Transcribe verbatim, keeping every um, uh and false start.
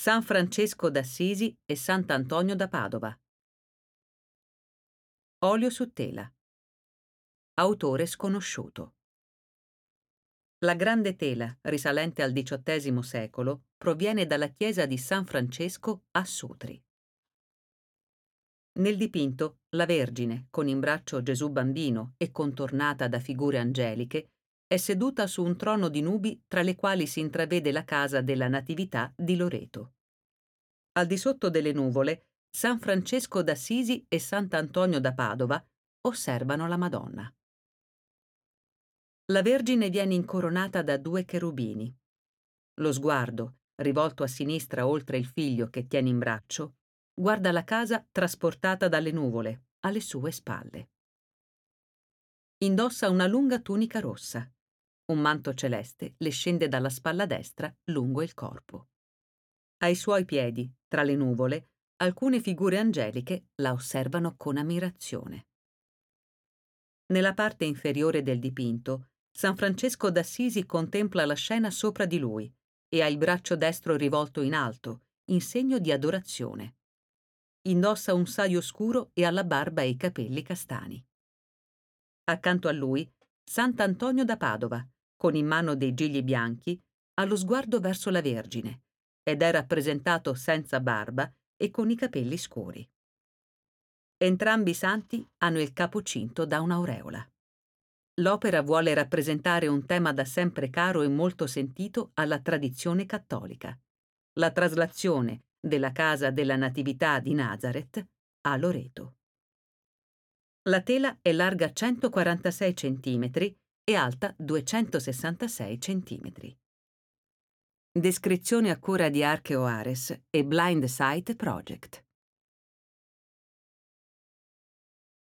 San Francesco d'Assisi e Sant'Antonio da Padova. Olio su tela. Autore sconosciuto. La grande tela, risalente al diciottesimo secolo, proviene dalla chiesa di San Francesco a Sutri. Nel dipinto, la Vergine, con in braccio Gesù bambino e contornata da figure angeliche, è seduta su un trono di nubi tra le quali si intravede la casa della Natività di Loreto. Al di sotto delle nuvole, San Francesco d'Assisi e Sant'Antonio da Padova osservano la Madonna. La Vergine viene incoronata da due cherubini. Lo sguardo, rivolto a sinistra oltre il figlio che tiene in braccio, guarda la casa trasportata dalle nuvole, alle sue spalle. Indossa una lunga tunica rossa. Un manto celeste le scende dalla spalla destra lungo il corpo. Ai suoi piedi, tra le nuvole, alcune figure angeliche la osservano con ammirazione. Nella parte inferiore del dipinto, San Francesco d'Assisi contempla la scena sopra di lui e ha il braccio destro rivolto in alto, in segno di adorazione. Indossa un saio scuro e ha la barba e i capelli castani. Accanto a lui, Sant'Antonio da Padova, con in mano dei gigli bianchi, ha lo sguardo verso la Vergine ed è rappresentato senza barba e con i capelli scuri. Entrambi i santi hanno il capo cinto da un'aureola. L'opera vuole rappresentare un tema da sempre caro e molto sentito alla tradizione cattolica: la traslazione della casa della Natività di Nazareth a Loreto. La tela è larga centoquarantasei centimetri e alta duecentosessantasei centimetri. Descrizione a cura di Archeo Ares e Blind Site Project.